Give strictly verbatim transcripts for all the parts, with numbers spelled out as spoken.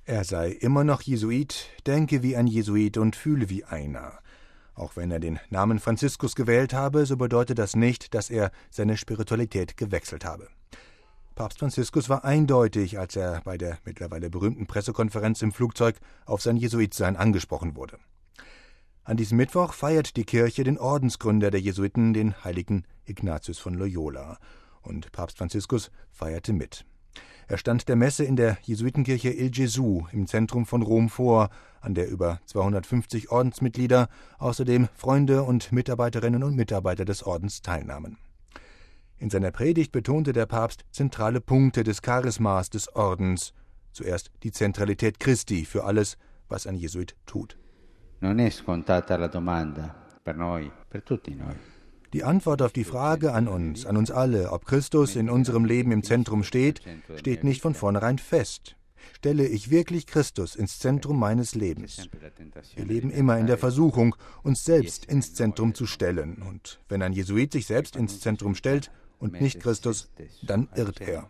Er sei immer noch Jesuit, denke wie ein Jesuit und fühle wie einer. Auch wenn er den Namen Franziskus gewählt habe, so bedeutet das nicht, dass er seine Spiritualität gewechselt habe. Papst Franziskus war eindeutig, als er bei der mittlerweile berühmten Pressekonferenz im Flugzeug auf sein Jesuitsein angesprochen wurde. An diesem Mittwoch feiert die Kirche den Ordensgründer der Jesuiten, den heiligen Ignatius von Loyola. Und Papst Franziskus feierte mit. Er stand der Messe in der Jesuitenkirche Il Gesù im Zentrum von Rom vor, an der über zweihundertfünfzig Ordensmitglieder, außerdem Freunde und Mitarbeiterinnen und Mitarbeiter des Ordens teilnahmen. In seiner Predigt betonte der Papst zentrale Punkte des Charismas des Ordens. Zuerst die Zentralität Christi für alles, was ein Jesuit tut. Non è scontata la domanda per noi, per tutti noi. Die Antwort auf die Frage an uns, an uns alle, ob Christus in unserem Leben im Zentrum steht, steht nicht von vornherein fest. Stelle ich wirklich Christus ins Zentrum meines Lebens? Wir leben immer in der Versuchung, uns selbst ins Zentrum zu stellen. Und wenn ein Jesuit sich selbst ins Zentrum stellt und nicht Christus, dann irrt er.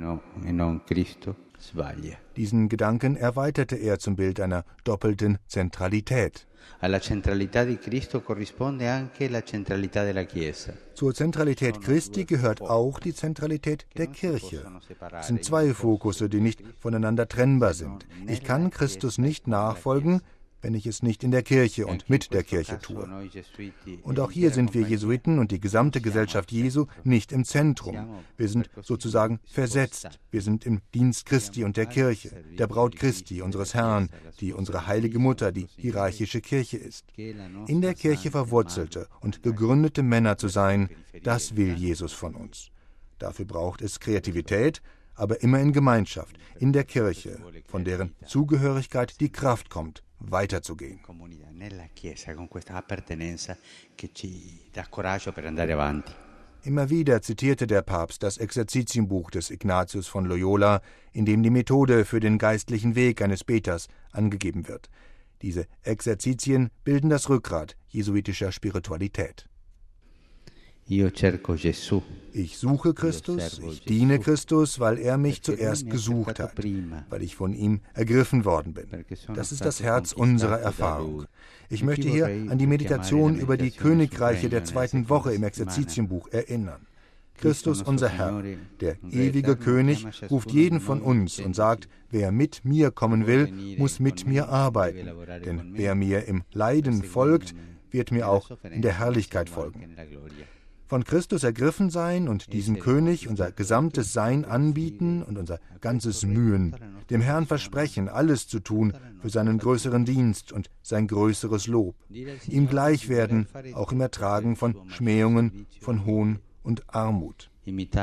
Diesen Gedanken erweiterte er zum Bild einer doppelten Zentralität. Zur Zentralität Christi gehört auch die Zentralität der Kirche. Es sind zwei Fokusse, die nicht voneinander trennbar sind. Ich kann Christus nicht nachfolgen, wenn ich es nicht in der Kirche und mit der Kirche tue. Und auch hier sind wir Jesuiten und die gesamte Gesellschaft Jesu nicht im Zentrum. Wir sind sozusagen versetzt. Wir sind im Dienst Christi und der Kirche, der Braut Christi, unseres Herrn, die unsere heilige Mutter, die hierarchische Kirche ist. In der Kirche verwurzelte und gegründete Männer zu sein, das will Jesus von uns. Dafür braucht es Kreativität, aber immer in Gemeinschaft, in der Kirche, von deren Zugehörigkeit die Kraft kommt, weiterzugehen. Immer wieder zitierte der Papst das Exerzitienbuch des Ignatius von Loyola, in dem die Methode für den geistlichen Weg eines Beters angegeben wird. Diese Exerzitien bilden das Rückgrat jesuitischer Spiritualität. Ich suche Christus, ich diene Christus, weil er mich zuerst gesucht hat, weil ich von ihm ergriffen worden bin. Das ist das Herz unserer Erfahrung. Ich möchte hier an die Meditation über die Königreiche der zweiten Woche im Exerzitienbuch erinnern. Christus, unser Herr, der ewige König, ruft jeden von uns und sagt, wer mit mir kommen will, muss mit mir arbeiten. Denn wer mir im Leiden folgt, wird mir auch in der Herrlichkeit folgen. Von Christus ergriffen sein und diesem König unser gesamtes Sein anbieten und unser ganzes Mühen, dem Herrn versprechen, alles zu tun für seinen größeren Dienst und sein größeres Lob, ihm gleich werden, auch im Ertragen von Schmähungen, von Hohn und Armut.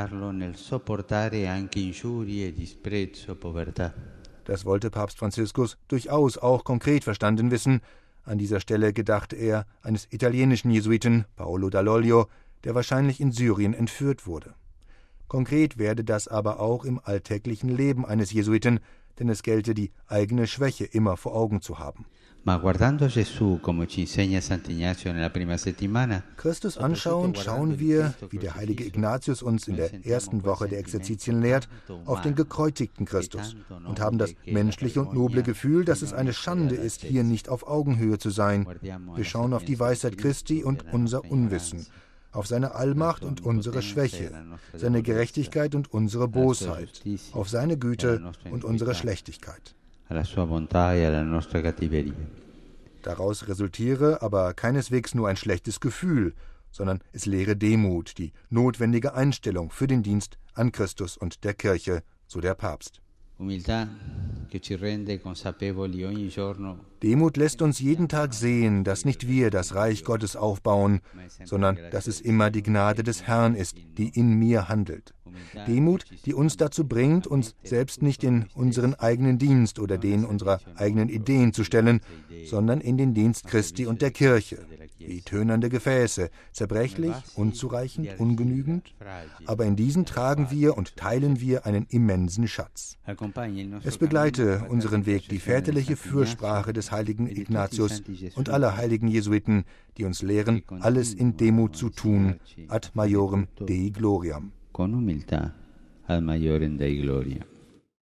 Das wollte Papst Franziskus durchaus auch konkret verstanden wissen. An dieser Stelle gedachte er eines italienischen Jesuiten, Paolo Dall'Oglio, der wahrscheinlich in Syrien entführt wurde. Konkret werde das aber auch im alltäglichen Leben eines Jesuiten, denn es gelte, die eigene Schwäche immer vor Augen zu haben. Christus anschauend schauen wir, wie der heilige Ignatius uns in der ersten Woche der Exerzitien lehrt, auf den gekreuzigten Christus und haben das menschliche und noble Gefühl, dass es eine Schande ist, hier nicht auf Augenhöhe zu sein. Wir schauen auf die Weisheit Christi und unser Unwissen, auf seine Allmacht und unsere Schwäche, seine Gerechtigkeit und unsere Bosheit, auf seine Güte und unsere Schlechtigkeit. Daraus resultiere aber keineswegs nur ein schlechtes Gefühl, sondern es lehre Demut, die notwendige Einstellung für den Dienst an Christus und der Kirche, so der Papst. Demut lässt uns jeden Tag sehen, dass nicht wir das Reich Gottes aufbauen, sondern dass es immer die Gnade des Herrn ist, die in mir handelt. Demut, die uns dazu bringt, uns selbst nicht in unseren eigenen Dienst oder den unserer eigenen Ideen zu stellen, sondern in den Dienst Christi und der Kirche, wie tönernde Gefäße, zerbrechlich, unzureichend, ungenügend, aber in diesen tragen wir und teilen wir einen immensen Schatz. Es begleite unseren Weg die väterliche Fürsprache des heiligen Ignatius und aller heiligen Jesuiten, die uns lehren, alles in Demut zu tun, ad maiorem Dei gloriam. Con humildad al Mayor Dei Gloria.